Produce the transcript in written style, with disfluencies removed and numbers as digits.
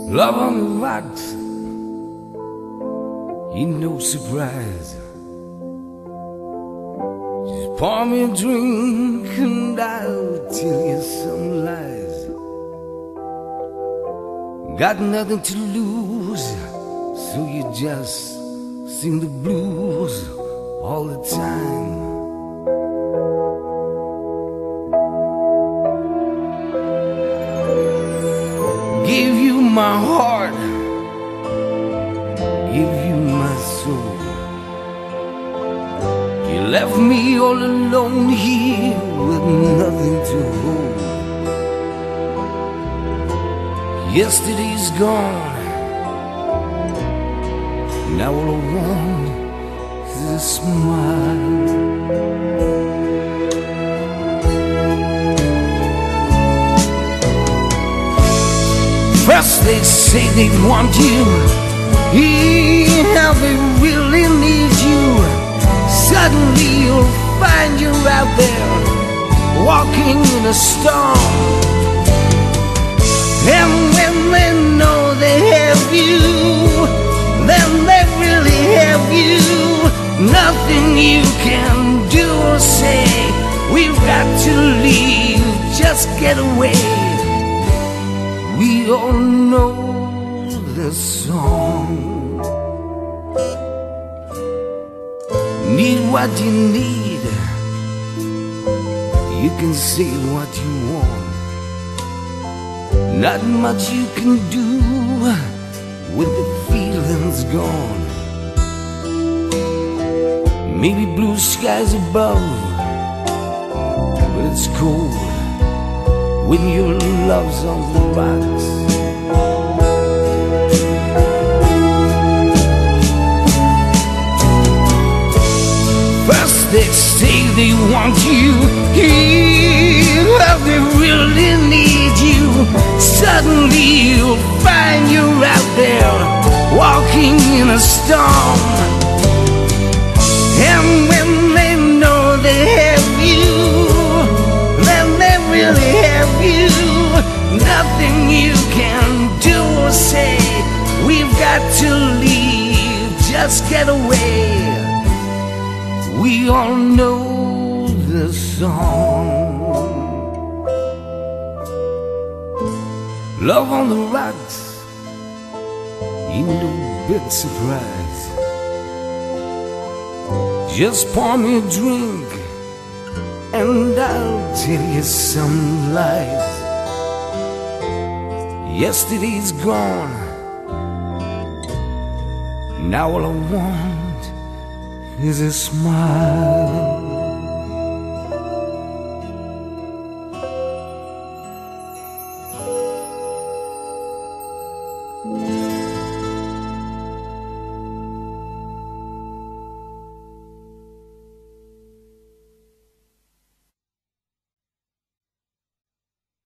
Love on the rocks, ain't no surprise. Just pour me a drink and I'll tell you some lies. Got nothing to lose, so you just sing the blues all the time. Give you my heart, give you my soul. You left me all alone here with nothing to hold. Yesterday's gone, now all I want is a smile. First they say they want you, now they really need you. Suddenly you'll find you're out there, walking in a storm. And when they know they have you, then they really have you. Nothing you can do or say, we've got to leave, just get away. We all know the song. Need what you need, you can say what you want. Not much you can do with the feelings gone. Maybe blue skies above, but it's cold when your love's on the rocks. First they say they want you, well they really need you. Suddenly you'll find you're out there, walking in a storm. And when they know they have you, then they really have you. Nothing you can do or say, we've got to leave, just get away. We all know the song. Love on the rocks, ain't no big surprise. Just pour me a drink and I'll tell you some lies. Yesterday's gone, now all I want is a smile.